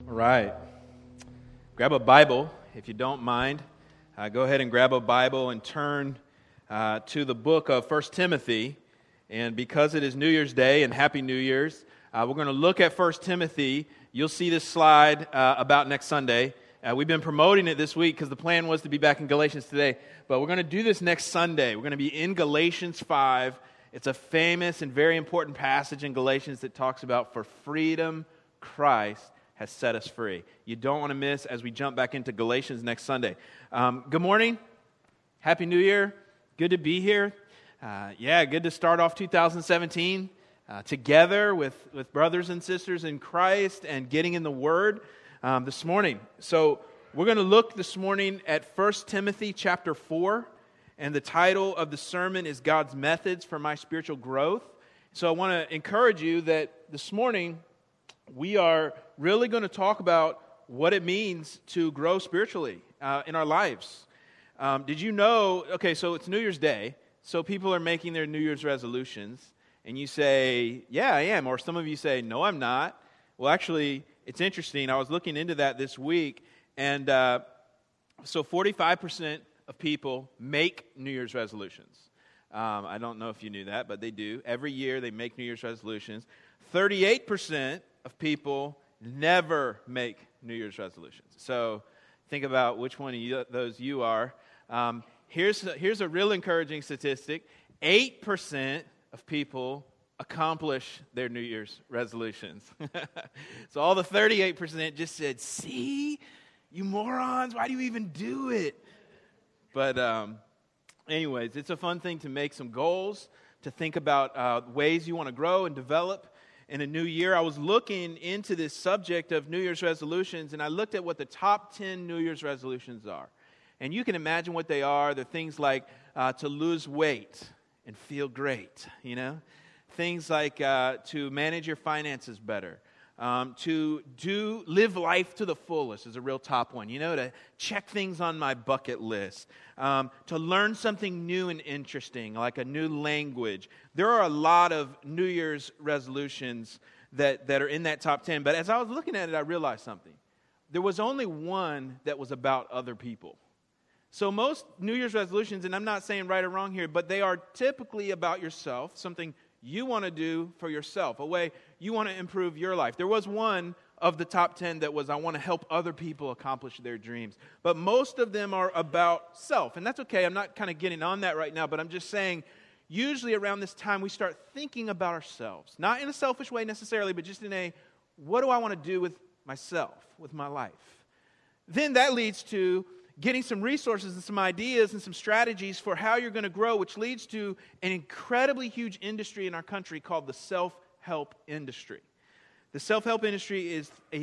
All right. Grab a Bible, if you don't mind. Go ahead and grab a Bible and turn to the book of 1 Timothy. And because it is New Year's Day and Happy New Year's, we're going to look at 1 Timothy. You'll see this slide about next Sunday. We've been promoting it this week because the plan was to be back in Galatians today. But we're going to do this next Sunday. We're going to be in Galatians 5. It's a famous and very important passage in Galatians that talks about for freedom, Christ has set us free. You don't want to miss as we jump back into Galatians next Sunday. Good morning. Happy New Year. Good to be here. Good to start off 2017 together with brothers and sisters in Christ and getting in the Word this morning. So we're going to look this morning at 1 Timothy chapter 4, and the title of the sermon is God's Methods for My Spiritual Growth. So I want to encourage you that this morning we are really going to talk about what it means to grow spiritually in our lives. Did you know, so it's New Year's Day, so people are making their New Year's resolutions, and you say, yeah, I am, or some of you say, no, I'm not. Well, actually, it's interesting. I was looking into that this week, and so 45% of people make New Year's resolutions. I don't know if you knew that, but they do. Every year they make New Year's resolutions. 38% of people never make New Year's resolutions. So think about which one of those you are. Here's a real encouraging statistic. 8% of people accomplish their New Year's resolutions. So all the 38% just said, see, you morons, why do you even do it? But anyways, it's a fun thing to make some goals, to think about ways you want to grow and develop in a new year. I was looking into this subject of New Year's resolutions, and I looked at what the top 10 New Year's resolutions are. And you can imagine what they are. They're things like to lose weight and feel great, Things like to manage your finances better. To live life to the fullest is a real top one. To check things on my bucket list. To learn something new and interesting, like a new language. There are a lot of New Year's resolutions that are in that top 10. But as I was looking at it, I realized something. There was only one that was about other people. So most New Year's resolutions, and I'm not saying right or wrong here, but they are typically about yourself, something you want to do for yourself, a way you want to improve your life. There was one of the top 10 that was, I want to help other people accomplish their dreams. But most of them are about self, and that's okay. I'm not kind of getting on that right now, but I'm just saying, usually around this time, we start thinking about ourselves. Not in a selfish way necessarily, but just in a, what do I want to do with myself, with my life? Then that leads to getting some resources and some ideas and some strategies for how you're going to grow, which leads to an incredibly huge industry in our country called the self-help industry. The self-help industry is a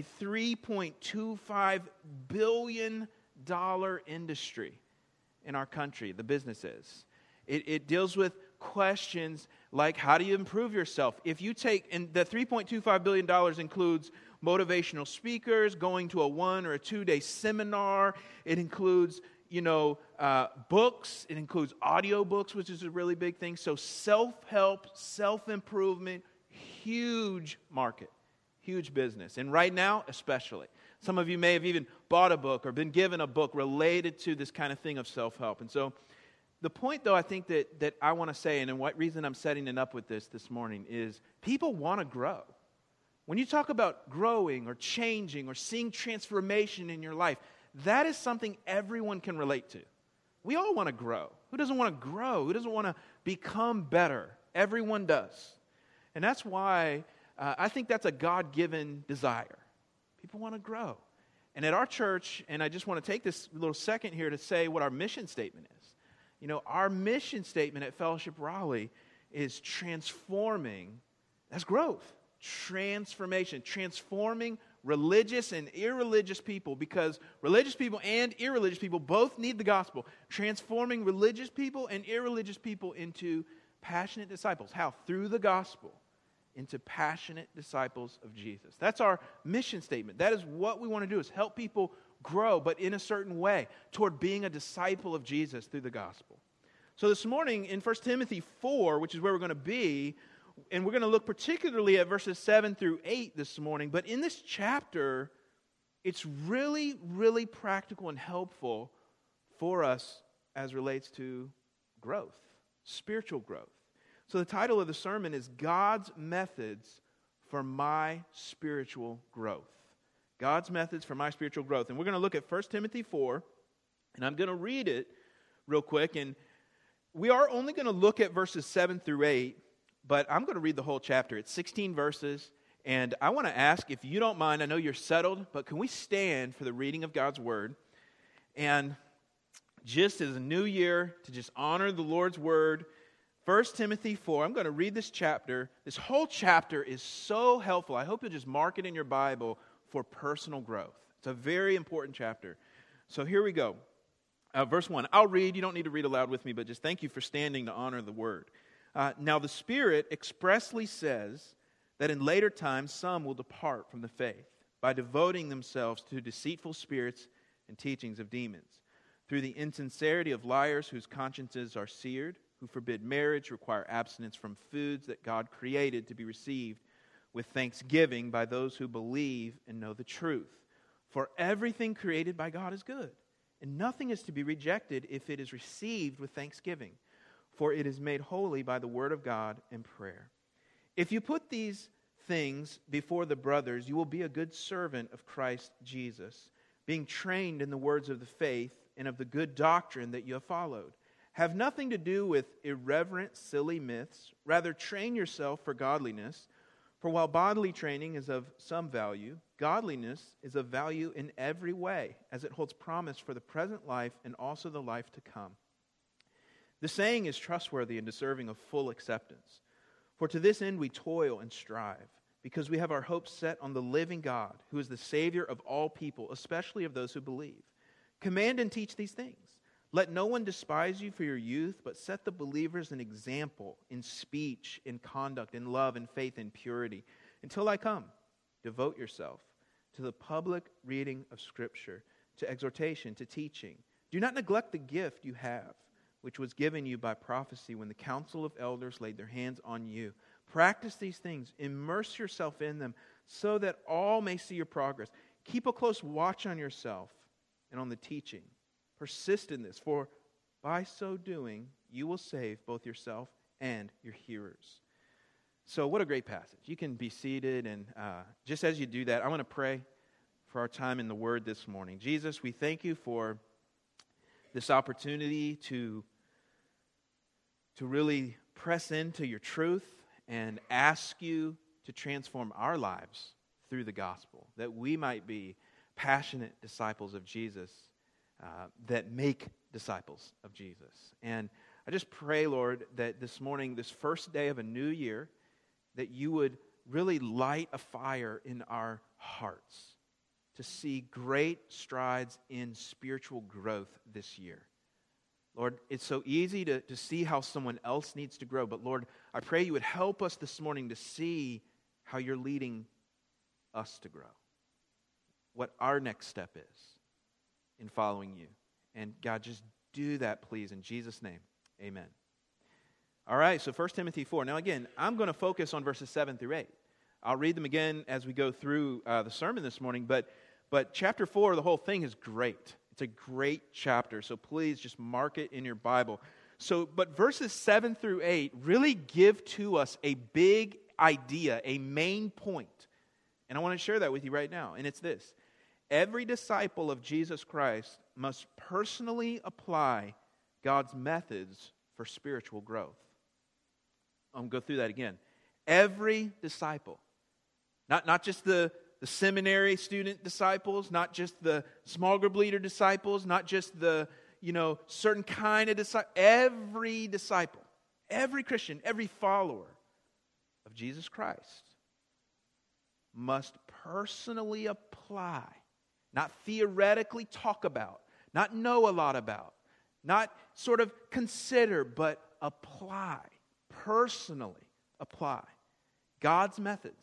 $3.25 billion industry in our country, the business is. It deals with questions like, how do you improve yourself? If you take, and the $3.25 billion includes motivational speakers, going to a 1 or a 2-day seminar. It includes, books. It includes audio books, which is a really big thing. So self-help, self-improvement, huge market, huge business. And right now, especially. Some of you may have even bought a book or been given a book related to this kind of thing of self-help. And so the point, though, I think that I want to say, and what reason I'm setting it up with this morning, is people want to grow. When you talk about growing or changing or seeing transformation in your life, that is something everyone can relate to. We all want to grow. Who doesn't want to grow? Who doesn't want to become better? Everyone does. And that's why I think that's a God-given desire. People want to grow. And at our church, and I just want to take this little second here to say what our mission statement is. Our mission statement at Fellowship Raleigh is transforming. That's growth. Transformation, transforming religious and irreligious people, because religious people and irreligious people both need the gospel. Transforming religious people and irreligious people into passionate disciples. How? Through the gospel, into passionate disciples of Jesus. That's our mission statement. That is what we want to do, is help people grow, but in a certain way, toward being a disciple of Jesus through the gospel. So this morning in 1 Timothy 4, which is where we're going to be, and we're going to look particularly at verses 7 through 8 this morning. But in this chapter, it's really, really practical and helpful for us as relates to growth, spiritual growth. So the title of the sermon is God's Methods for My Spiritual Growth. God's Methods for My Spiritual Growth. And we're going to look at 1 Timothy 4, and I'm going to read it real quick. And we are only going to look at verses 7 through 8, but I'm going to read the whole chapter. It's 16 verses, and I want to ask, if you don't mind, I know you're settled, but can we stand for the reading of God's Word? And just as a new year, to just honor the Lord's Word, 1 Timothy 4, I'm going to read this chapter. This whole chapter is so helpful. I hope you'll just mark it in your Bible for personal growth. It's a very important chapter. So here we go. Verse 1. I'll read. You don't need to read aloud with me, but just thank you for standing to honor the Word. Now the Spirit expressly says that in later times some will depart from the faith by devoting themselves to deceitful spirits and teachings of demons, through the insincerity of liars whose consciences are seared, who forbid marriage, require abstinence from foods that God created to be received with thanksgiving by those who believe and know the truth. For everything created by God is good, and nothing is to be rejected if it is received with thanksgiving, for it is made holy by the word of God and prayer. If you put these things before the brothers, you will be a good servant of Christ Jesus, being trained in the words of the faith and of the good doctrine that you have followed. Have nothing to do with irreverent, silly myths. Rather, train yourself for godliness. For while bodily training is of some value, godliness is of value in every way, as it holds promise for the present life and also the life to come. The saying is trustworthy and deserving of full acceptance. For to this end we toil and strive, because we have our hopes set on the living God, who is the Savior of all people, especially of those who believe. Command and teach these things. Let no one despise you for your youth, but set the believers an example in speech, in conduct, in love, in faith, in purity. Until I come, devote yourself to the public reading of Scripture, to exhortation, to teaching. Do not neglect the gift you have, which was given you by prophecy when the council of elders laid their hands on you. Practice these things, immerse yourself in them, so that all may see your progress. Keep a close watch on yourself and on the teaching. Persist in this, for by so doing, you will save both yourself and your hearers. So what a great passage. You can be seated, and just as you do that, I want to pray for our time in the Word this morning. Jesus, we thank you for this opportunity to really press into your truth and ask you to transform our lives through the gospel, that we might be passionate disciples of Jesus, that make disciples of Jesus. And I just pray, Lord, that this morning, this first day of a new year, that you would really light a fire in our hearts to see great strides in spiritual growth this year. Lord, it's so easy to see how someone else needs to grow, but Lord, I pray you would help us this morning to see how you're leading us to grow, what our next step is in following you. And God, just do that, please, in Jesus' name. Amen. All right, so 1 Timothy 4. Now again, I'm going to focus on verses 7 through 8. I'll read them again as we go through the sermon this morning, but chapter 4, the whole thing is great. It's a great chapter, so please just mark it in your Bible. But verses 7 through 8 really give to us a big idea, a main point. And I want to share that with you right now, and it's this. Every disciple of Jesus Christ must personally apply God's methods for spiritual growth. I'm going to go through that again. Every disciple, not just the seminary student disciples, not just the small group leader disciples, not just the certain kind of disciple. Every disciple, every Christian, every follower of Jesus Christ must personally apply, not theoretically talk about, not know a lot about, not sort of consider, but apply, personally apply God's methods.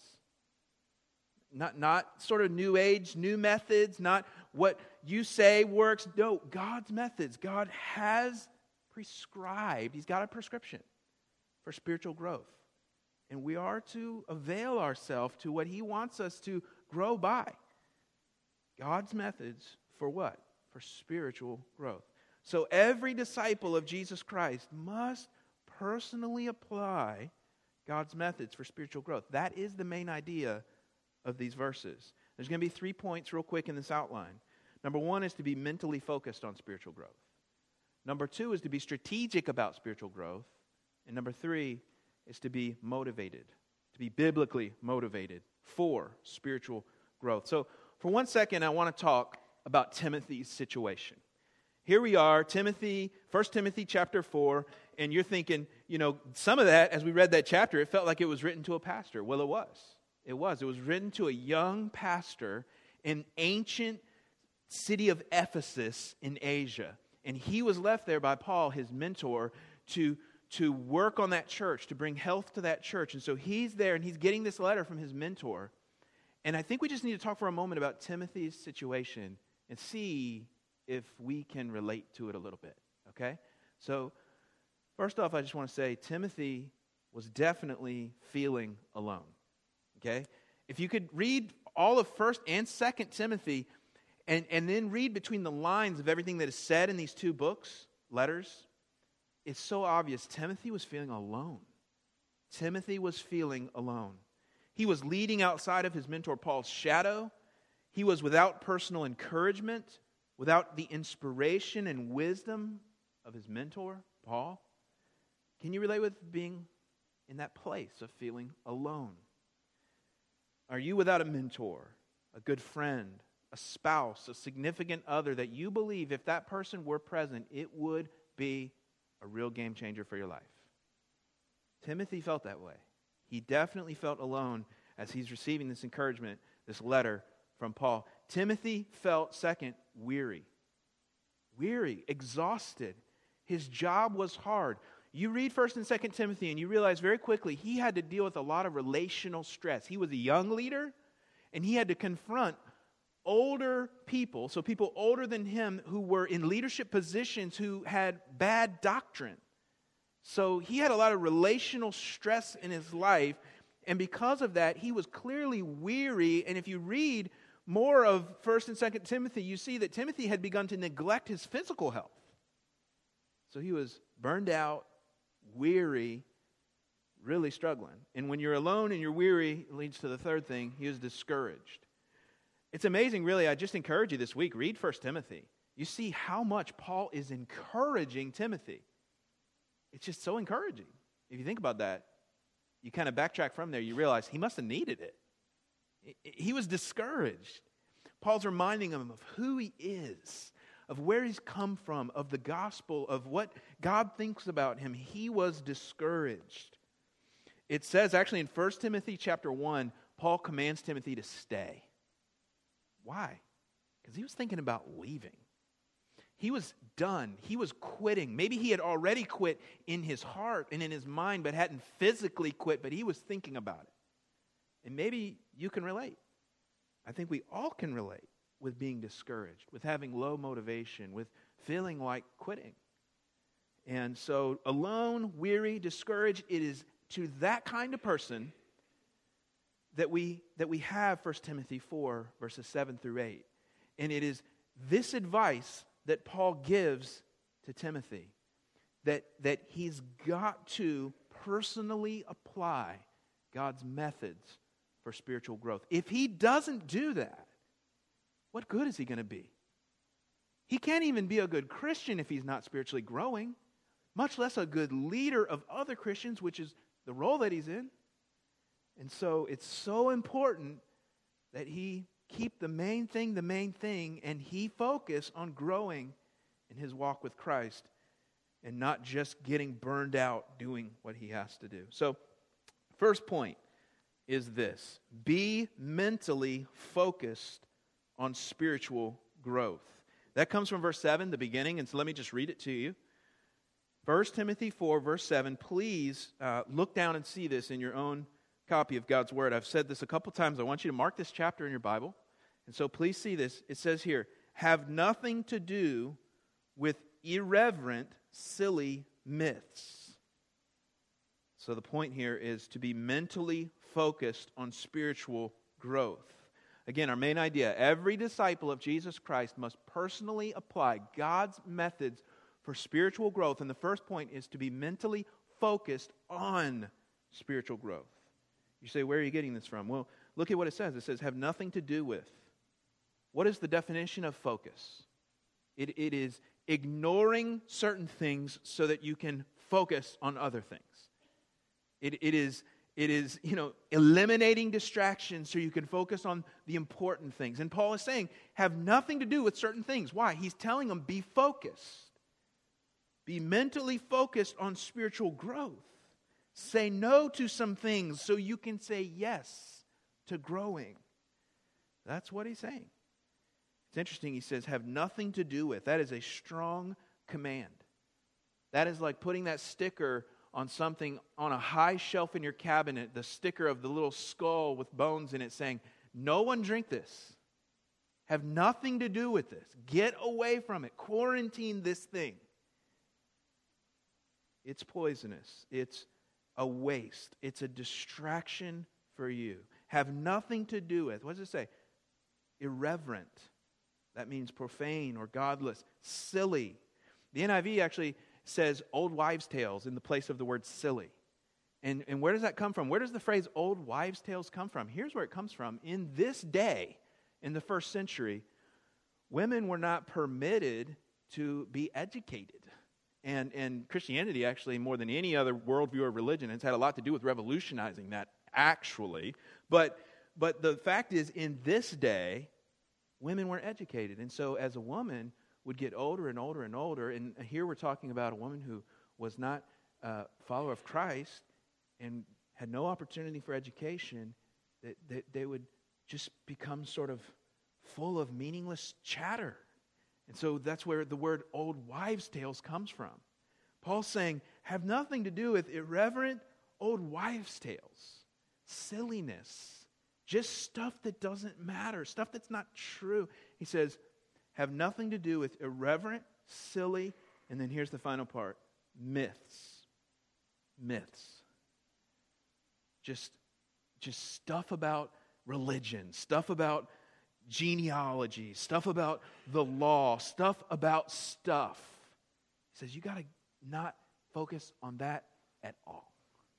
Not sort of new age, new methods, not what you say works. No, God's methods. God has prescribed, He's got a prescription for spiritual growth. And we are to avail ourselves to what He wants us to grow by. God's methods for what? For spiritual growth. So every disciple of Jesus Christ must personally apply God's methods for spiritual growth. That is the main idea of these verses. There's going to be 3 points real quick in this outline. Number 1 is to be mentally focused on spiritual growth. Number 2 is to be strategic about spiritual growth. And number 3 is to be motivated, to be biblically motivated for spiritual growth. So for 1 second, I want to talk about Timothy's situation. Here we are, Timothy, 1 Timothy chapter 4, and you're thinking, some of that, as we read that chapter, it felt like it was written to a pastor. Well, it was. It was. It was written to a young pastor in ancient city of Ephesus in Asia. And he was left there by Paul, his mentor, to work on that church, to bring health to that church. And so he's there, and he's getting this letter from his mentor. And I think we just need to talk for a moment about Timothy's situation and see if we can relate to it a little bit, okay? So, first off, I just want to say Timothy was definitely feeling alone, okay? If you could read all of 1st and 2nd Timothy and then read between the lines of everything that is said in these 2 books, letters, it's so obvious Timothy was feeling alone. Timothy was feeling alone. He was leading outside of his mentor Paul's shadow. He was without personal encouragement, without the inspiration and wisdom of his mentor, Paul. Can you relate with being in that place of feeling alone? Are you without a mentor, a good friend, a spouse, a significant other that you believe if that person were present, it would be a real game changer for your life? Timothy felt that way. He definitely felt alone as he's receiving this encouragement, this letter from Paul. Timothy felt, second, weary, exhausted. His job was hard. You read 1st and 2nd Timothy and you realize very quickly he had to deal with a lot of relational stress. He was a young leader and he had to confront older people, so people older than him who were in leadership positions who had bad doctrine. So he had a lot of relational stress in his life, and because of that, he was clearly weary. And if you read more of 1st and 2nd Timothy, you see that Timothy had begun to neglect his physical health. So he was burned out, weary, really struggling. And when you're alone and you're weary, it leads to the third thing, he was discouraged. It's amazing, really. I just encourage you this week, read 1 Timothy. You see how much Paul is encouraging Timothy. It's just so encouraging. If you think about that, you kind of backtrack from there, you realize he must have needed it. He was discouraged. Paul's reminding him of who he is, of where he's come from, of the gospel, of what God thinks about him. He was discouraged. It says actually in 1 Timothy chapter 1, Paul commands Timothy to stay. Why? Because he was thinking about leaving. He was done. He was quitting. Maybe he had already quit in his heart and in his mind, but hadn't physically quit, but he was thinking about it. And maybe you can relate. I think we all can relate with being discouraged, with having low motivation, with feeling like quitting. And so alone, weary, discouraged, it is to that kind of person that we have 1 Timothy 4, verses 7 through 8. And it is this advice that Paul gives to Timothy, that he's got to personally apply God's methods for spiritual growth. If he doesn't do that, what good is he going to be? He can't even be a good Christian if he's not spiritually growing, much less a good leader of other Christians, which is the role that he's in. And so it's so important that he keep the main thing, and he focus on growing in his walk with Christ and not just getting burned out doing what he has to do. So, first point is this: be mentally focused on spiritual growth. That comes from verse 7, the beginning, and so let me just read it to you. 1 Timothy 4, verse 7. Please look down and see this in your own copy of God's Word. I've said this a couple times. I want you to mark this chapter in your Bible. And so please see this. It says here, have nothing to do with irreverent, silly myths. So the point here is to be mentally focused on spiritual growth. Again, our main idea, every disciple of Jesus Christ must personally apply God's methods for spiritual growth. And the first point is to be mentally focused on spiritual growth. You say, where are you getting this from? Well, look at what it says. It says, have nothing to do with. What is the definition of focus? It is ignoring certain things so that you can focus on other things. It is eliminating distractions so you can focus on the important things. And Paul is saying, have nothing to do with certain things. Why? He's telling them, be focused. Be mentally focused on spiritual growth. Say no to some things so you can say yes to growing. That's what he's saying. It's interesting, he says, have nothing to do with. That is a strong command. That is like putting that sticker on something on a high shelf in your cabinet, the sticker of the little skull with bones in it saying, no one drink this. Have nothing to do with this. Get away from it. Quarantine this thing. It's poisonous. It's a waste. It's a distraction for you. Have nothing to do with. What does it say? Irreverent. That means profane or godless. Silly. The NIV actually says old wives' tales in the place of the word silly. And where does that come from? Where does the phrase old wives' tales come from? Here's where it comes from. In this day, in the first century, women were not permitted to be educated. And Christianity, actually, more than any other worldview or religion, has had a lot to do with revolutionizing that, actually. But the fact is, in this day, women weren't educated. And so as a woman would get older and older and older, and here we're talking about a woman who was not a follower of Christ and had no opportunity for education, that they would just become sort of full of meaningless chatter. And so that's where the word old wives' tales comes from. Paul's saying, have nothing to do with irreverent old wives' tales, silliness, just stuff that doesn't matter, stuff that's not true. He says, have nothing to do with irreverent, silly, and then here's the final part, myths. Myths. Just stuff about religion, stuff about genealogy, stuff about the law, stuff about stuff. He says, you got to not focus on that at all.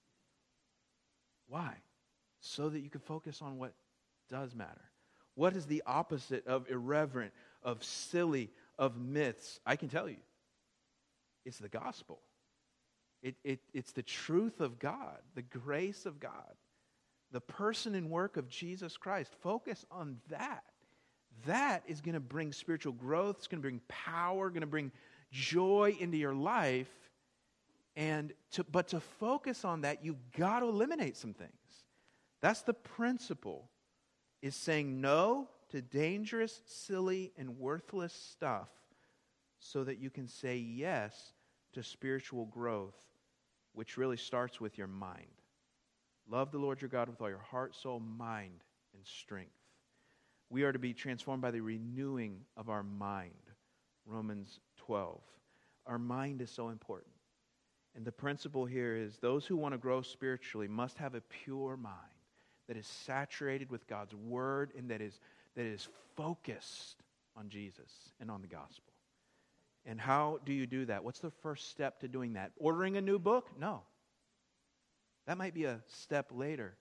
Why? So that you can focus on what does matter. What is the opposite of irreverent, of silly, of myths? I can tell you. It's the gospel. It's the truth of God, the grace of God, the person and work of Jesus Christ. Focus on that. That is going to bring spiritual growth. It's going to bring power, going to bring joy into your life. But to focus on that, you've got to eliminate some things. That's the principle, is saying no to dangerous, silly, and worthless stuff so that you can say yes to spiritual growth, which really starts with your mind. Love the Lord your God with all your heart, soul, mind, and strength. We are to be transformed by the renewing of our mind. Romans 12. Our mind is so important. And the principle here is those who want to grow spiritually must have a pure mind that is saturated with God's word and that is focused on Jesus and on the gospel. And how do you do that? What's the first step to doing that? Ordering a new book? No. That might be a step later.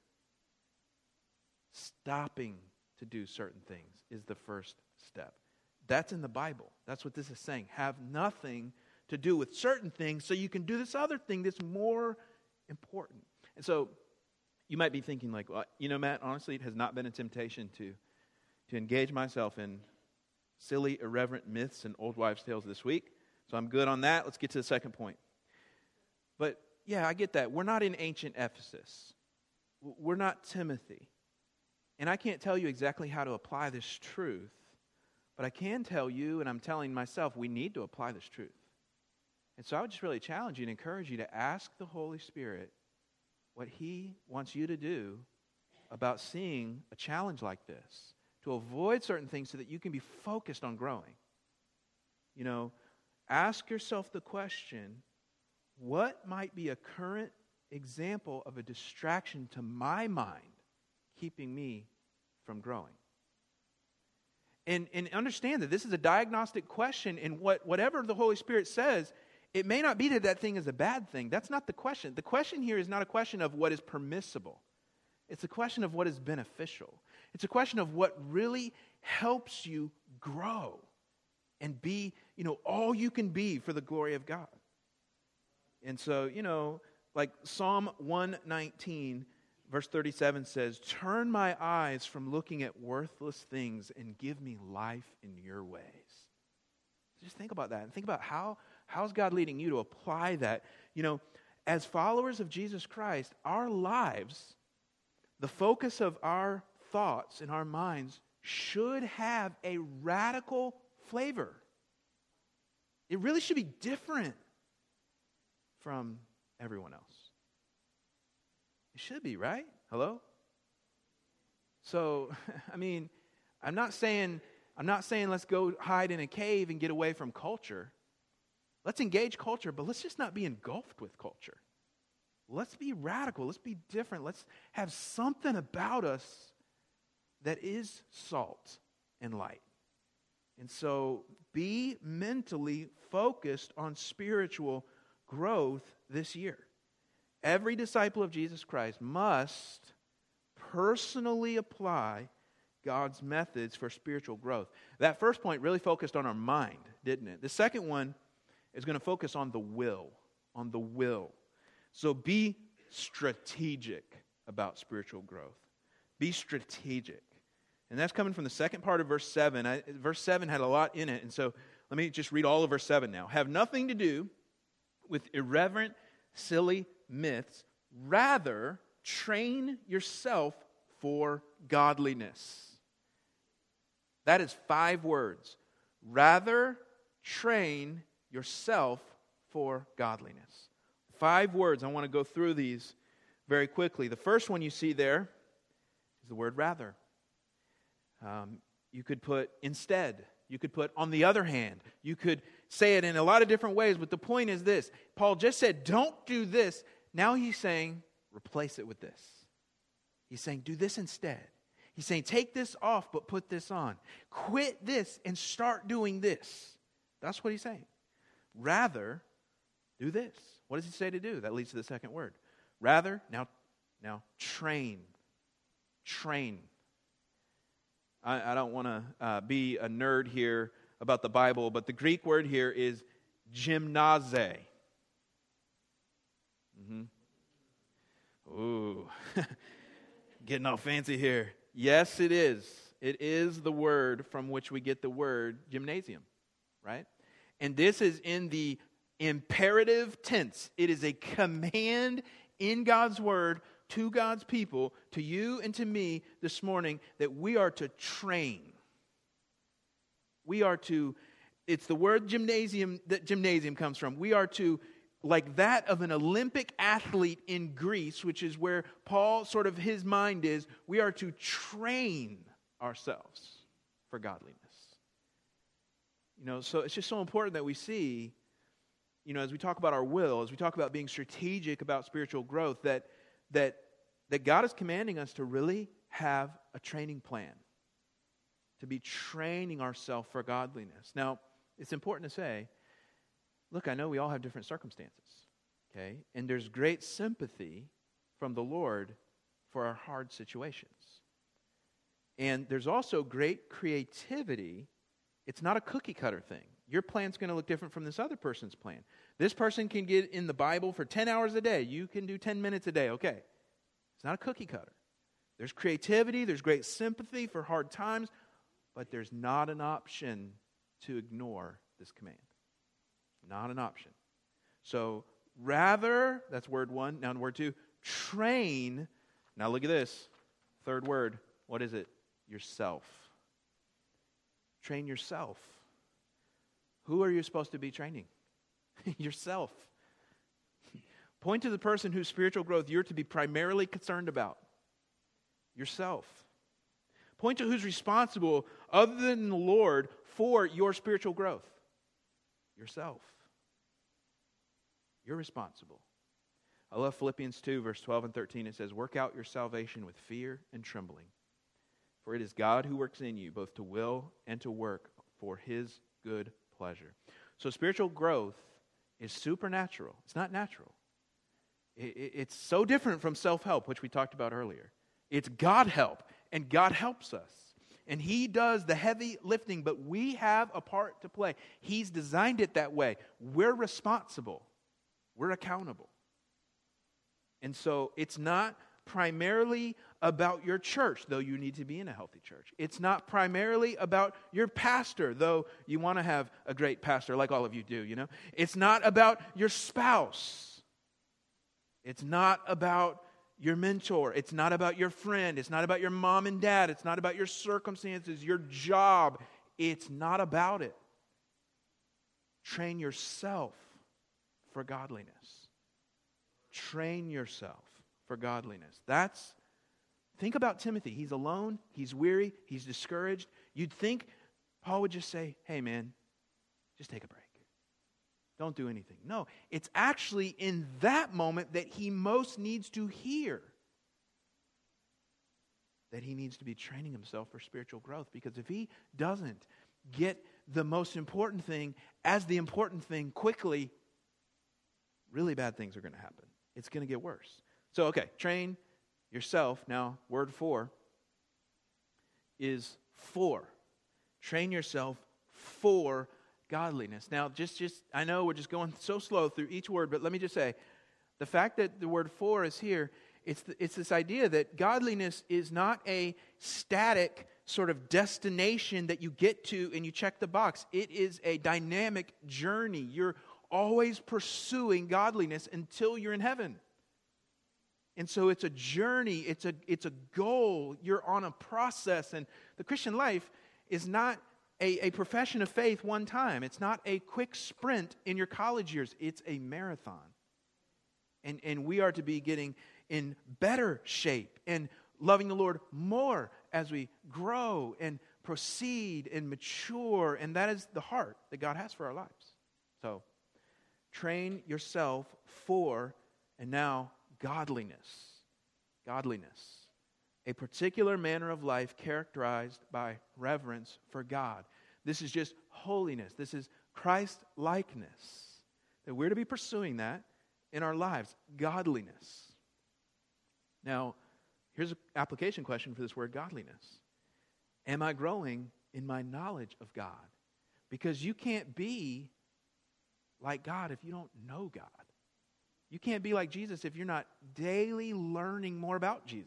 Stopping to do certain things is the first step. That's in the Bible. That's what this is saying. Have nothing to do with certain things so you can do this other thing that's more important. And so you might be thinking like, well, Matt, honestly, it has not been a temptation to engage myself in silly, irreverent myths and old wives' tales this week. So I'm good on that. Let's get to the second point. But yeah, I get that. We're not in ancient Ephesus. We're not Timothy. And I can't tell you exactly how to apply this truth, but I can tell you, and I'm telling myself, we need to apply this truth. And so I would just really challenge you and encourage you to ask the Holy Spirit what He wants you to do about seeing a challenge like this, to avoid certain things so that you can be focused on growing. Ask yourself the question, what might be a current example of a distraction to my mind keeping me from growing? And understand that this is a diagnostic question, and whatever the Holy Spirit says, it may not be that that thing is a bad thing. That's not the question. The question here is not a question of what is permissible. It's a question of what is beneficial. It's a question of what really helps you grow and be, all you can be for the glory of God. And so, like Psalm 119, verse 37 says, "Turn my eyes from looking at worthless things and give me life in your ways." Just think about that and think about how's God leading you to apply that. As followers of Jesus Christ, our lives, the focus of our thoughts and our minds should have a radical flavor. It really should be different from everyone else. It should be, right? Hello? So, I'm not saying let's go hide in a cave and get away from culture. Let's engage culture, but let's just not be engulfed with culture. Let's be radical. Let's be different. Let's have something about us that is salt and light. And so be mentally focused on spiritual growth this year. Every disciple of Jesus Christ must personally apply God's methods for spiritual growth. That first point really focused on our mind, didn't it? The second one is going to focus on the will, So be strategic about spiritual growth. Be strategic. And that's coming from the second part of verse 7. Verse 7 had a lot in it, and so let me just read all of verse 7 now. "Have nothing to do with irreverent, silly myths. Rather, train yourself for godliness." That is 5 words. Rather, train yourself for godliness. 5 words. I want to go through these very quickly. The first one you see there is the word rather. You could put instead. You could put on the other hand. You could say it in a lot of different ways, but the point is this. Paul just said, don't do this. Now he's saying, replace it with this. He's saying, do this instead. He's saying, take this off, but put this on. Quit this and start doing this. That's what he's saying. Rather, do this. What does he say to do? That leads to the second word. Rather, now train. Train. I don't want to be a nerd here about the Bible, but the Greek word here is gymnase. Ooh, getting all fancy here. Yes, it is. It is the word from which we get the word gymnasium, right? And this is in the imperative tense. It is a command in God's word to God's people, to you and to me this morning, that we are to train. It's the word gymnasium that gymnasium comes from. We are to, like that of an Olympic athlete in Greece, which is where Paul, sort of his mind is, we are to train ourselves for godliness. So it's just so important that we see, as we talk about our will, as we talk about being strategic about spiritual growth, that God is commanding us to really have a training plan, to be training ourselves for godliness. Now, it's important to say, look, I know we all have different circumstances, okay? And there's great sympathy from the Lord for our hard situations. And there's also great creativity. It's not a cookie cutter thing. Your plan's going to look different from this other person's plan. This person can get in the Bible for 10 hours a day. You can do 10 minutes a day, okay? It's not a cookie cutter. There's creativity, there's great sympathy for hard times, but there's not an option to ignore this command. Not an option. So rather, that's word 1. Now word 2, train. Now look at this. Third word. What is it? Yourself. Train yourself. Who are you supposed to be training? Yourself. Point to the person whose spiritual growth you're to be primarily concerned about. Yourself. Point to who's responsible, other than the Lord, for your spiritual growth. Yourself. You're responsible. I love Philippians 2, verse 12 and 13. It says, work out your salvation with fear and trembling. For it is God who works in you, both to will and to work for His good pleasure. So spiritual growth is supernatural. It's not natural. It's so different from self-help, which we talked about earlier. It's God help, and God helps us. And He does the heavy lifting, but we have a part to play. He's designed it that way. We're responsible. We're accountable. And so it's not primarily about your church, though you need to be in a healthy church. It's not primarily about your pastor, though you want to have a great pastor like all of you do, you know. It's not about your spouse. It's not about your mentor. It's not about your friend. It's not about your mom and dad. It's not about your circumstances, your job. It's not about it. Train yourself for godliness. Train yourself for godliness. Think about Timothy. He's alone. He's weary. He's discouraged. You'd think Paul would just say, hey man, just take a break. Don't do anything. No, it's actually in that moment that he most needs to hear that he needs to be training himself for spiritual growth. Because if he doesn't get the most important thing as the important thing quickly, really bad things are going to happen. It's going to get worse. So, okay, train yourself. Now, word 4 is for. Train yourself for godliness. Now, just I know we're just going so slow through each word, but let me just say, the fact that the word for is here, it's this idea that godliness is not a static sort of destination that you get to and you check the box. It is a dynamic journey. You're always pursuing godliness until you're in heaven. And so it's a journey, it's a goal. You're on a process, and the Christian life is not a profession of faith one time. It's not a quick sprint in your college years. It's a marathon. And we are to be getting in better shape and loving the Lord more as we grow and proceed and mature. And that is the heart that God has for our lives. So, train yourself for, and now, godliness. Godliness. A particular manner of life characterized by reverence for God. This is just holiness. This is Christ-likeness. That we're to be pursuing that in our lives. Godliness. Now, here's an application question for this word godliness. Am I growing in my knowledge of God? Because you can't be like God if you don't know God. You can't be like Jesus if you're not daily learning more about Jesus.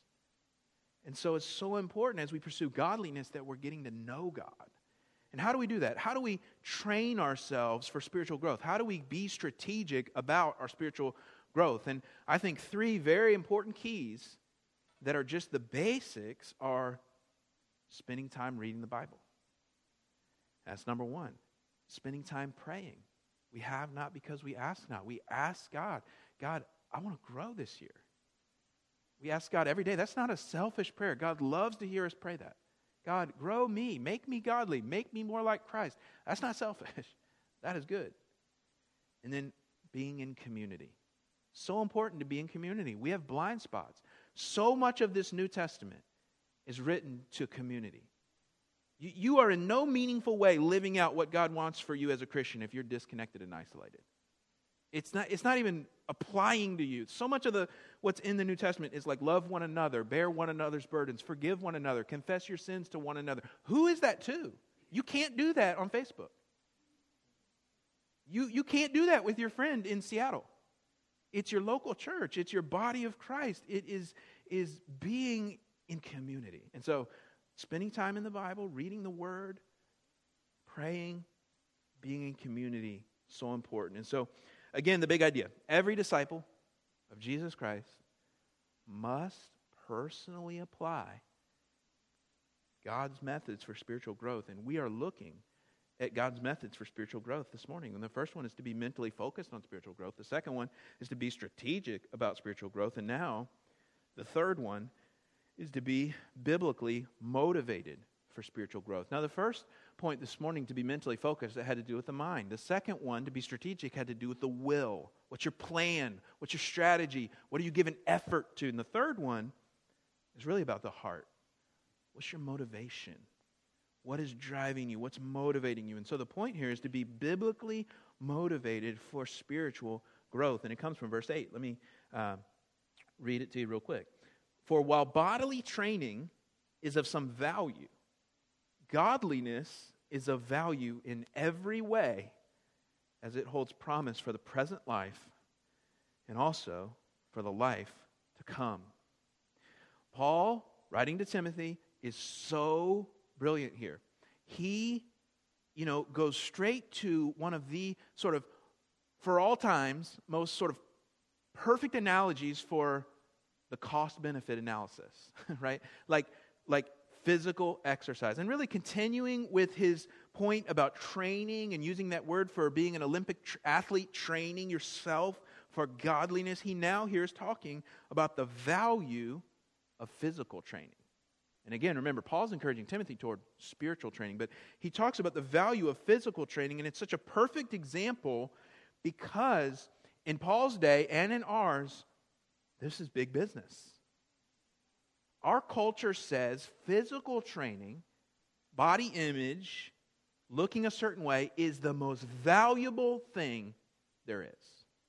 And so it's so important as we pursue godliness that we're getting to know God. And how do we do that? How do we train ourselves for spiritual growth? How do we be strategic about our spiritual growth? And I think 3 very important keys that are just the basics are spending time reading the Bible. That's number 1. Spending time praying. We have not because we ask not. We ask God, God, I want to grow this year. We ask God every day. That's not a selfish prayer. God loves to hear us pray that. God, grow me. Make me godly. Make me more like Christ. That's not selfish. That is good. And then being in community. So important to be in community. We have blind spots. So much of this New Testament is written to community. You are in no meaningful way living out what God wants for you as a Christian if you're disconnected and isolated. It's not even applying to you. So much of what's in the New Testament is like love one another, bear one another's burdens, forgive one another, confess your sins to one another. Who is that to? You can't do that on Facebook. You can't do that with your friend in Seattle. It's your local church. It's your body of Christ. It is being in community. And so, spending time in the Bible, reading the Word, praying, being in community, so important. And so, again, the big idea. Every disciple of Jesus Christ must personally apply God's methods for spiritual growth. And we are looking at God's methods for spiritual growth this morning. And the first one is to be mentally focused on spiritual growth. The second one is to be strategic about spiritual growth. And now, the third one is to be biblically motivated for spiritual growth. Now, the first point this morning, to be mentally focused, that had to do with the mind. The second one, to be strategic, had to do with the will. What's your plan? What's your strategy? What are you giving effort to? And the third one is really about the heart. What's your motivation? What is driving you? What's motivating you? And so the point here is to be biblically motivated for spiritual growth. And it comes from verse 8. Let me read it to you real quick. For while bodily training is of some value, godliness is of value in every way, as it holds promise for the present life and also for the life to come. Paul, writing to Timothy, is so brilliant here. He, goes straight to one of the sort of, for all times, most sort of perfect analogies for the cost-benefit analysis, right? Like physical exercise. And really continuing with his point about training and using that word for being an Olympic athlete, training yourself for godliness, he now here is talking about the value of physical training. And again, remember, Paul's encouraging Timothy toward spiritual training, but he talks about the value of physical training, and it's such a perfect example because in Paul's day and in ours, this is big business. Our culture says physical training, body image, looking a certain way is the most valuable thing there is.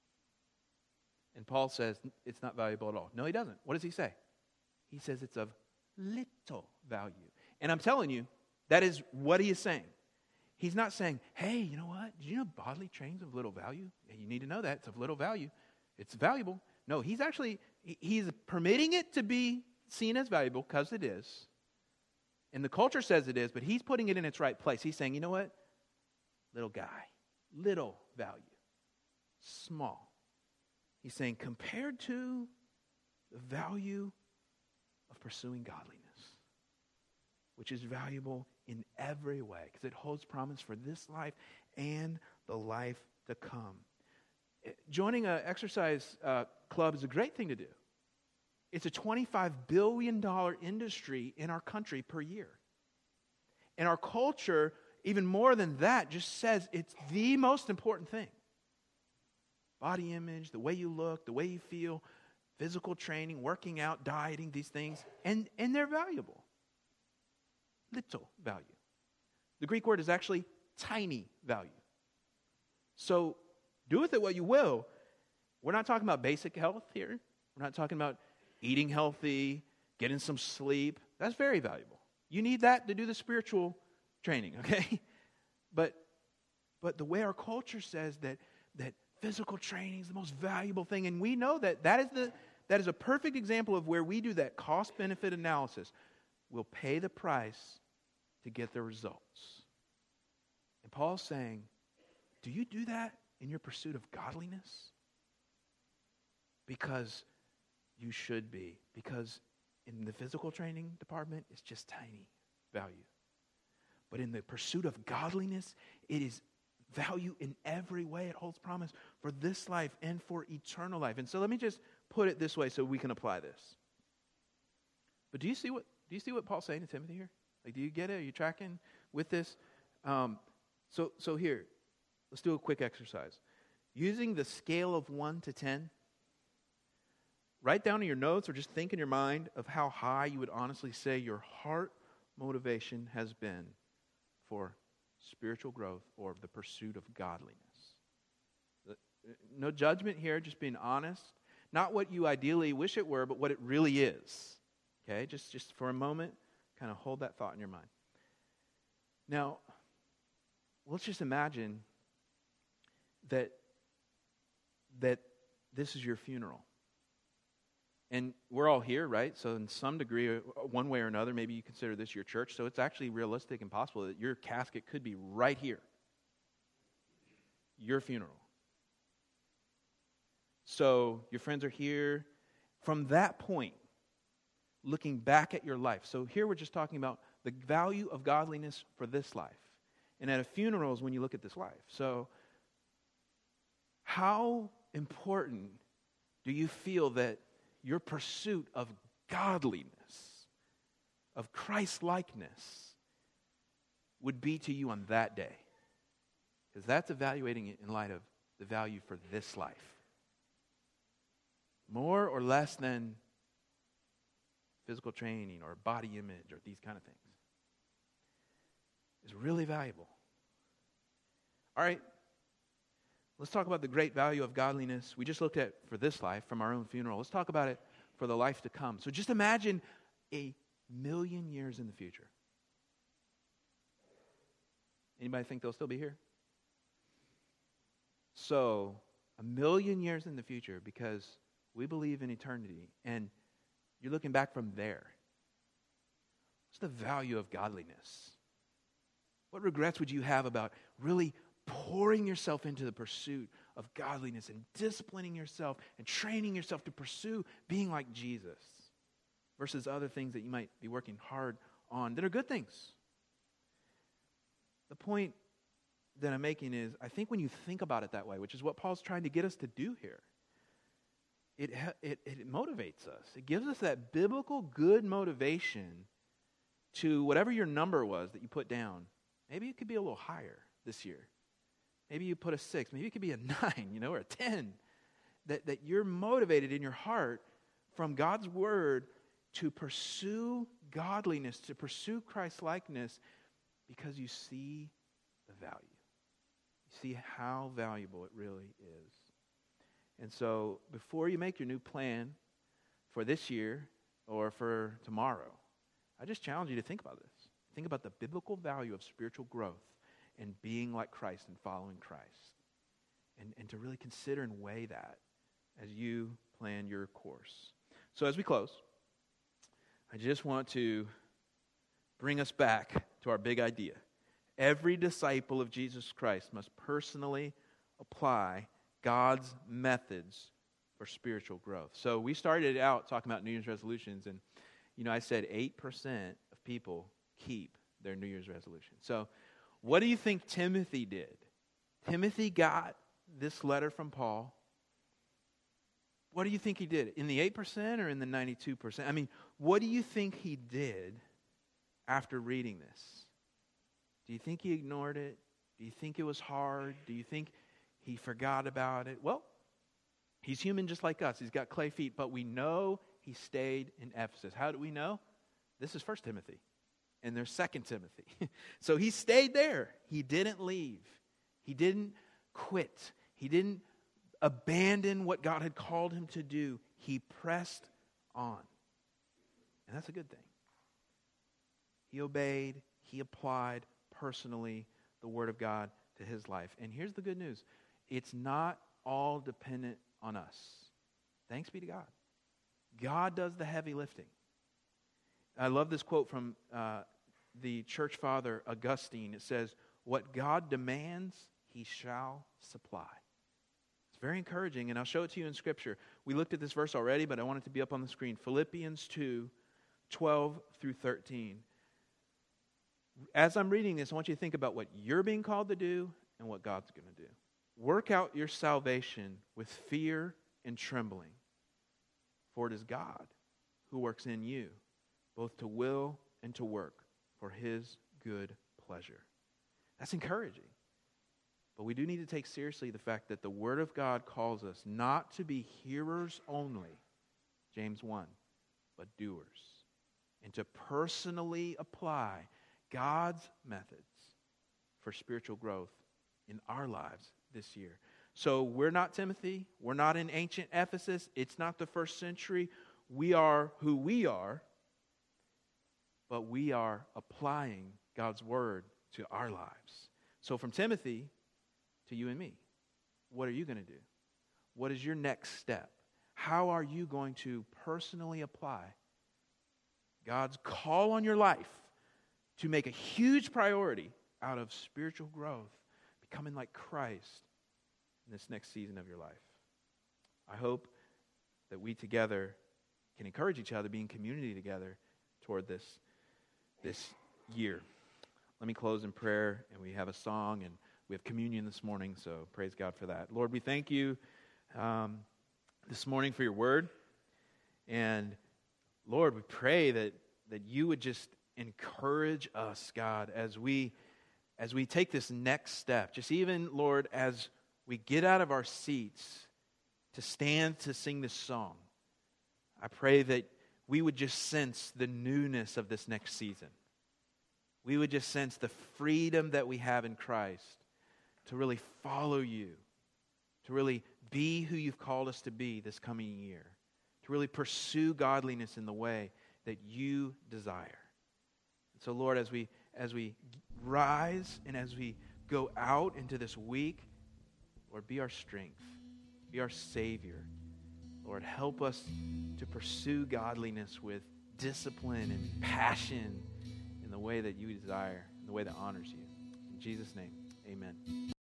And Paul says it's not valuable at all. No, he doesn't. What does he say? He says it's of little value. And I'm telling you, that is what he is saying. He's not saying, hey, you know what? Did you know bodily training's of little value? Yeah, you need to know that. It's of little value. It's valuable. No, he's permitting it to be seen as valuable because it is. And the culture says it is, but he's putting it in its right place. He's saying, you know what? Little guy, little value, small. He's saying compared to the value of pursuing godliness, which is valuable in every way because it holds promise for this life and the life to come. Joining an exercise club is a great thing to do. It's a $25 billion industry in our country per year. And our culture, even more than that, just says it's the most important thing. Body image, the way you look, the way you feel, physical training, working out, dieting, these things, and they're valuable. Little value. The Greek word is actually tiny value. So do with it what you will. We're not talking about basic health here. We're not talking about eating healthy, getting some sleep. That's very valuable. You need that to do the spiritual training, okay? But the way our culture says that physical training is the most valuable thing, and we know that is a perfect example of where we do that cost-benefit analysis. We'll pay the price to get the results. And Paul's saying, do you do that in your pursuit of godliness? Because you should be. Because in the physical training department, it's just tiny value. But in the pursuit of godliness, it is value in every way. It holds promise for this life and for eternal life. And so let me just put it this way so we can apply this. But do you see what Paul's saying to Timothy here? Like, do you get it? Are you tracking with this? So here, let's do a quick exercise. Using the scale of 1 to 10, write down in your notes or just think in your mind of how high you would honestly say your heart motivation has been for spiritual growth or the pursuit of godliness. No judgment here, just being honest. Not what you ideally wish it were, but what it really is. Okay, just for a moment, kind of hold that thought in your mind. Now, let's just imagine that this is your funeral. And we're all here, right? So in some degree, one way or another, maybe you consider this your church. So it's actually realistic and possible that your casket could be right here. Your funeral. So your friends are here. From that point, looking back at your life. So here we're just talking about the value of godliness for this life. And at a funeral is when you look at this life. So how important do you feel that your pursuit of godliness, of Christ-likeness, would be to you on that day? Because that's evaluating it in light of the value for this life. More or less than physical training or body image or these kind of things, is really valuable. All right, let's talk about the great value of godliness we just looked at for this life from our own funeral. Let's talk about it for the life to come. So just imagine 1,000,000 years in the future. Anybody think they'll still be here? So 1,000,000 years in the future, because we believe in eternity, and you're looking back from there. What's the value of godliness? What regrets would you have about really pouring yourself into the pursuit of godliness and disciplining yourself and training yourself to pursue being like Jesus versus other things that you might be working hard on that are good things? The point that I'm making is, I think when you think about it that way, which is what Paul's trying to get us to do here, it motivates us. It gives us that biblical good motivation to whatever your number was that you put down. Maybe it could be a little higher this year. Maybe you put a 6. Maybe it could be a 9, or a 10. That you're motivated in your heart from God's word to pursue godliness, to pursue Christ-likeness, because you see the value. You see how valuable it really is. And so before you make your new plan for this year or for tomorrow, I just challenge you to think about this. Think about the biblical value of spiritual growth and being like Christ and following Christ. And to really consider and weigh that as you plan your course. So as we close, I just want to bring us back to our big idea. Every disciple of Jesus Christ must personally apply God's methods for spiritual growth. So we started out talking about New Year's resolutions, and I said 8% of people keep their New Year's resolution. So what do you think Timothy did? Timothy got this letter from Paul. What do you think he did? In the 8% or in the 92%? I mean, what do you think he did after reading this? Do you think he ignored it? Do you think it was hard? Do you think he forgot about it? Well, he's human just like us. He's got clay feet, but we know he stayed in Ephesus. How do we know? This is 1 Timothy, and there's 2 Timothy. So he stayed there. He didn't leave. He didn't quit. He didn't abandon what God had called him to do. He pressed on. And that's a good thing. He obeyed. He applied personally the Word of God to his life. And here's the good news. It's not all dependent on us. Thanks be to God. God does the heavy lifting. I love this quote from the church father Augustine. It says, "What God demands, he shall supply." It's very encouraging, and I'll show it to you in Scripture. We looked at this verse already, but I want it to be up on the screen. Philippians 2:12 through 13. As I'm reading this, I want you to think about what you're being called to do and what God's going to do. Work out your salvation with fear and trembling, for it is God who works in you, both to will and to work for his good pleasure. That's encouraging. But we do need to take seriously the fact that the Word of God calls us not to be hearers only, James 1, but doers, and to personally apply God's methods for spiritual growth in our lives this year. So we're not Timothy. We're not in ancient Ephesus. It's not the first century. We are who we are, but we are applying God's Word to our lives. So from Timothy to you and me, what are you going to do? What is your next step? How are you going to personally apply God's call on your life to make a huge priority out of spiritual growth, becoming like Christ in this next season of your life? I hope that we together can encourage each other, be in community together toward this year. Let me close in prayer, and we have a song, and we have communion this morning, so praise God for that. Lord, we thank you this morning for your word, and Lord, we pray that you would just encourage us, God, as we take this next step. Just even, Lord, as we get out of our seats to stand to sing this song, I pray that we would just sense the newness of this next season. We would just sense the freedom that we have in Christ to really follow you, to really be who you've called us to be this coming year, to really pursue godliness in the way that you desire. So, Lord, as we rise and as we go out into this week, Lord, be our strength, be our Savior. Lord, help us to pursue godliness with discipline and passion in the way that you desire, in the way that honors you. In Jesus' name, amen.